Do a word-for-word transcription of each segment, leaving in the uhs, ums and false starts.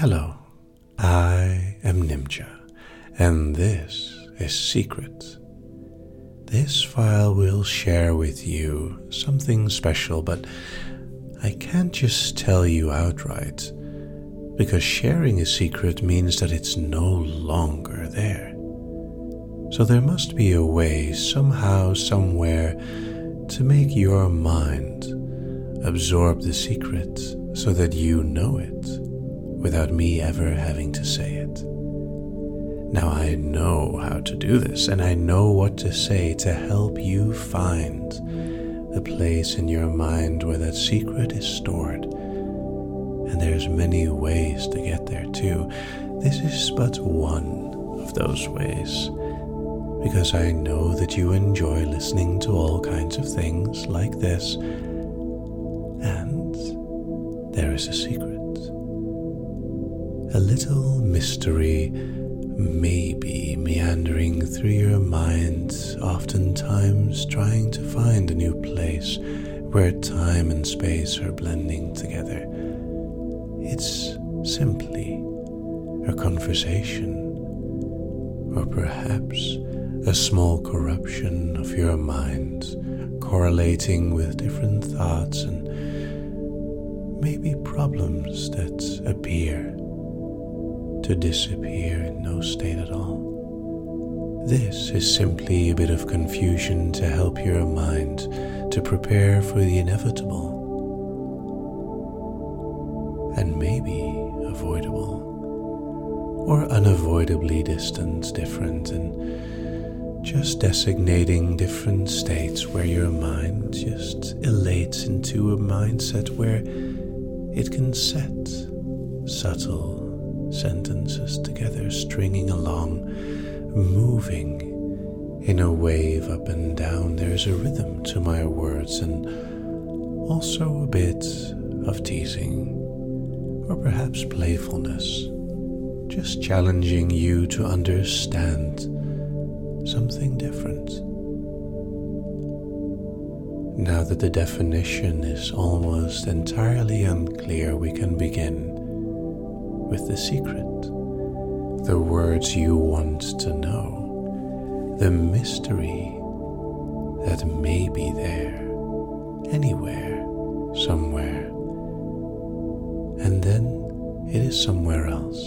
Hello, I am Nimja, and this is Secret. This file will share with you something special, but I can't just tell you outright, because sharing a secret means that it's no longer there. So there must be a way, somehow, somewhere, to make your mind absorb the secret so that you know it without me ever having to say it. Now I know how to do this, and I know what to say to help you find the place in your mind where that secret is stored. And there's many ways to get there too. This is but one of those ways, because I know that you enjoy listening to all kinds of things like this, and there is a secret. A little mystery maybe meandering through your mind, oftentimes trying to find a new place where time and space are blending together. It's simply a conversation, or perhaps a small corruption of your mind, correlating with different thoughts and maybe problems that appear to disappear in no state at all. This is simply a bit of confusion to help your mind to prepare for the inevitable and maybe avoidable or unavoidably distant, different, and just designating different states where your mind just elates into a mindset where it can set subtle sentences together, stringing along, moving in a wave up and down. There's a rhythm to my words, and also a bit of teasing, or perhaps playfulness, just challenging you to understand something different. Now that the definition is almost entirely unclear, we can begin with the secret, the words you want to know, the mystery that may be there, anywhere, somewhere, and then it is somewhere else.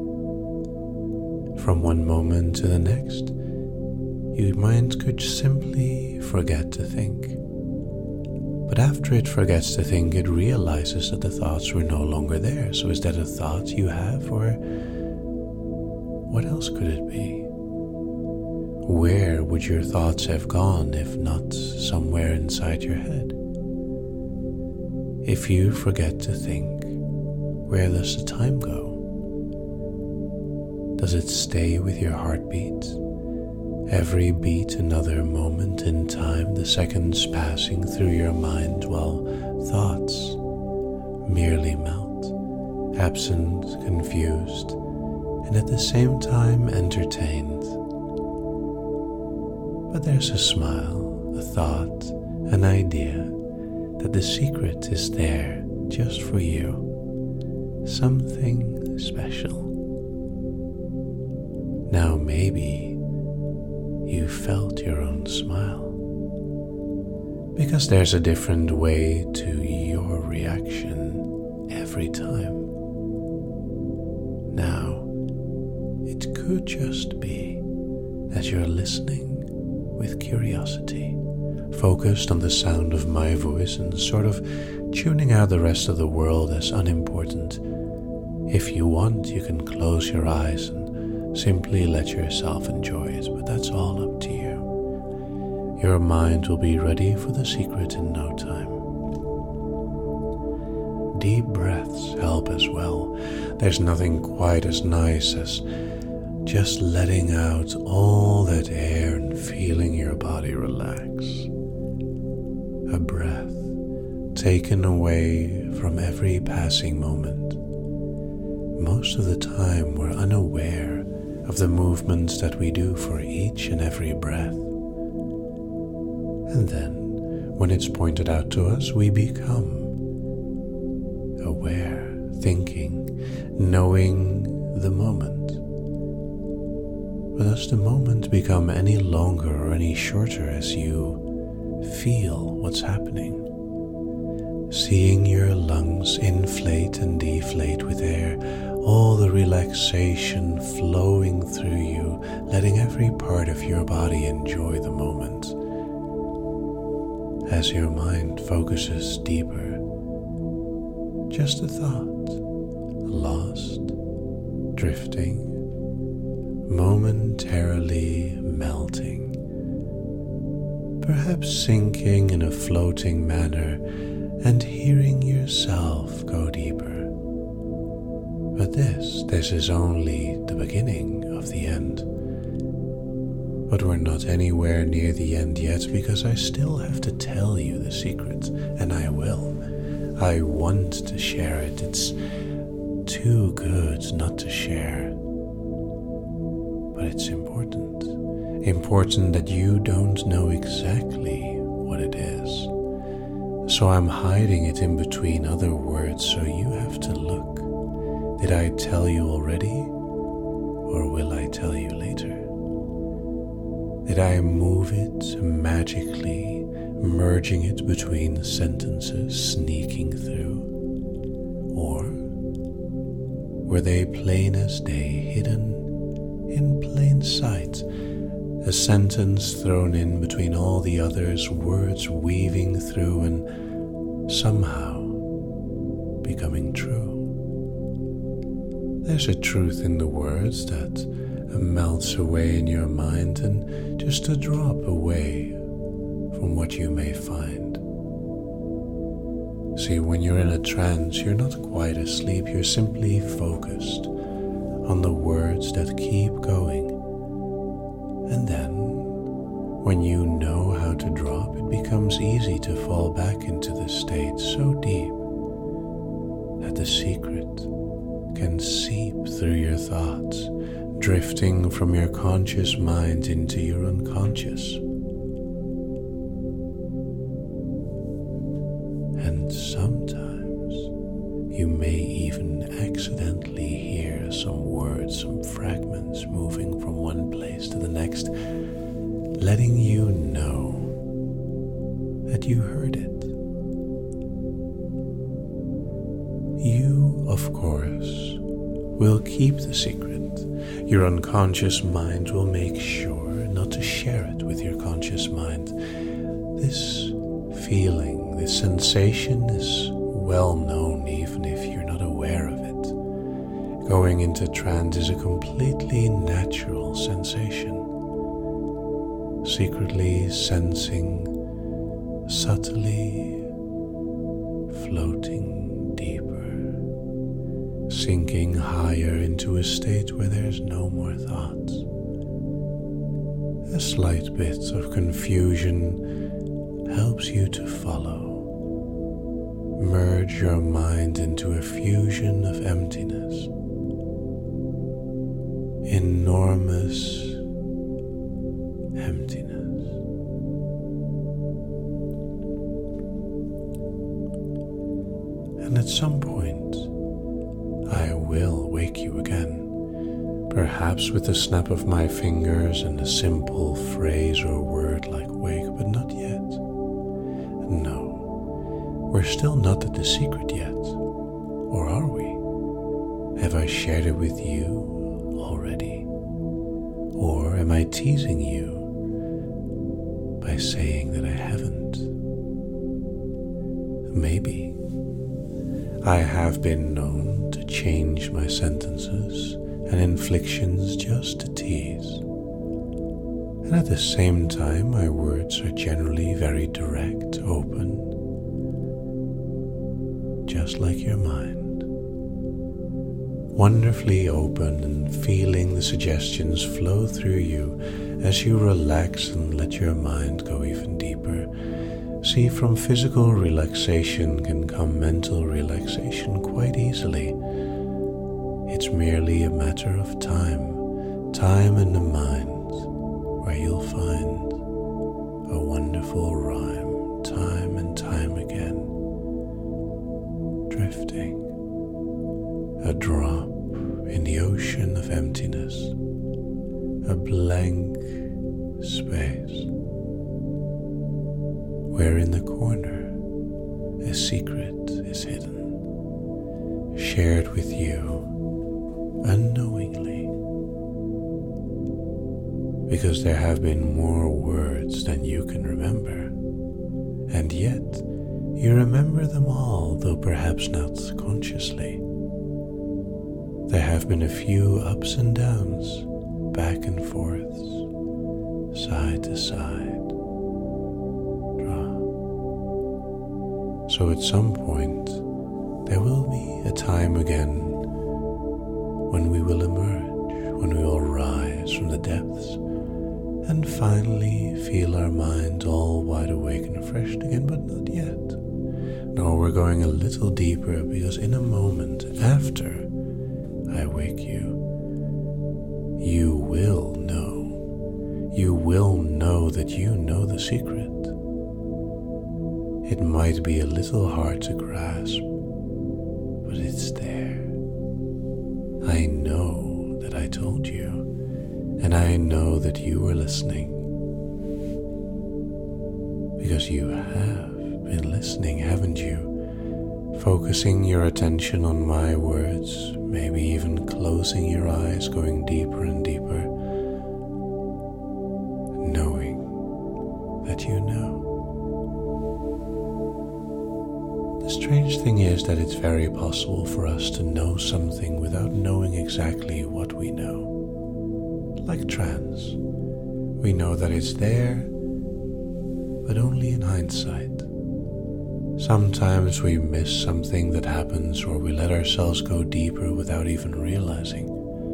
From one moment to the next, your mind could simply forget to think. But after it forgets to think, it realizes that the thoughts were no longer there. So is that a thought you have, or what else could it be? Where would your thoughts have gone if not somewhere inside your head? If you forget to think, where does the time go? Does it stay with your heartbeat? Every beat another moment in time, the seconds passing through your mind while thoughts merely melt, absent, confused, and at the same time entertained. But there's a smile, a thought, an idea that the secret is there just for you, something special. Now maybe you felt your own smile, because there's a different way to your reaction every time. Now, it could just be that you're listening with curiosity, focused on the sound of my voice and sort of tuning out the rest of the world as unimportant. If you want, you can close your eyes and simply let yourself enjoy it, but that's all up to you. Your mind will be ready for the secret in no time. Deep breaths help as well. There's nothing quite as nice as just letting out all that air and feeling your body relax. A breath taken away from every passing moment. Most of the time we're unaware of the movements that we do for each and every breath. And then, when it's pointed out to us, we become aware thinking, knowing the moment. But does the moment become any longer or any shorter as you feel what's happening? Seeing your lungs inflate and deflate with air, all the relaxation flowing through you, letting every part of your body enjoy the moment. As your mind focuses deeper, just a thought, lost, drifting, momentarily melting, perhaps sinking in a floating manner and hearing yourself go deeper. But this, this is only the beginning of the end. But we're not anywhere near the end yet, because I still have to tell you the secret, and I will. I want to share it. It's too good not to share. But it's important. Important that you don't know exactly what it is. So I'm hiding it in between other words, so you have to look. Did I tell you already? Or will I tell you later? Did I move it magically, merging it between sentences, sneaking through? Or were they plain as day, hidden in plain sight, a sentence thrown in between all the others, words weaving through and somehow becoming true? There's a truth in the words that melts away in your mind and just a drop away from what you may find. See, when you're in a trance, you're not quite asleep, you're simply focused on the words that keep going. And then, when you know how to drop, it becomes easy to fall back into the state so deep that the secret can seep through your thoughts, drifting from your conscious mind into your unconscious. And sometimes you may even accidentally hear some words, some fragments moving from one place to the next, letting you know that you heard it. You, of course, will keep the secret. Your unconscious mind will make sure not to share it with your conscious mind. This feeling, this sensation is well known even if you're not aware of it. Going into trance is a completely natural sensation. Secretly sensing, subtly floating deeper, sinking higher into a state where there's no more thoughts. A slight bit of confusion helps you to follow. Merge your mind into a fusion of emptiness. Enormous emptiness. And at some point, I will wake you again, perhaps with a snap of my fingers and a simple phrase or word like wake, but not yet. No, we're still not at the secret yet, or are we? Have I shared it with you already? Or am I teasing you by saying that I haven't? Maybe. I have been known to change my sentences and inflections just to tease. And at the same time, my words are generally very direct, open, just like your mind. Wonderfully open and feeling the suggestions flow through you as you relax and let your mind go even deeper. See, from physical relaxation can come mental relaxation quite easily. It's merely a matter of time, time in the mind, where you'll find a wonderful rhyme, time and time again, drifting, a drop in the ocean of emptiness, a blank space, where in the corner a secret is hidden, shared with you unknowingly, because there have been more words than you can remember, and yet you remember them all, though perhaps not consciously. There have been a few ups and downs, back and forths, side to side, drop. So at some point, there will be a time again when we will emerge, when we will rise from the depths and finally feel our minds all wide awake and refreshed again, but not yet. No, we're going a little deeper, because in a moment after I wake you, you will know. You will know that you know the secret. It might be a little hard to grasp, but it's there. I know that I told you, and I know that you were listening, because you have been listening, haven't you? Focusing your attention on my words, maybe even closing your eyes, going deeper and deeper, knowing that you know. The strange thing is that it's very possible for us to know something without knowing exactly what we know. Like trance, we know that it's there, but only in hindsight. Sometimes we miss something that happens, or we let ourselves go deeper without even realizing.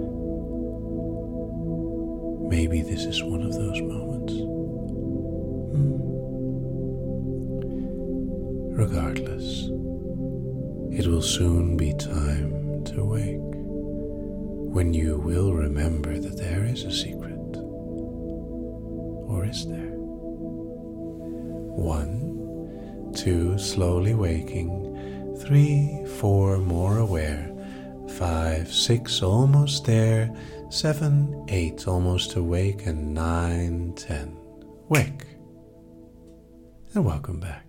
Maybe this is one of those moments. Hmm. Regardless, it will soon be time to wake, when you will remember that there is a secret. Or is there? One, two, slowly waking, three, four, more aware, five, six, almost there, seven, eight, almost awake, and nine, ten, wake. And welcome back.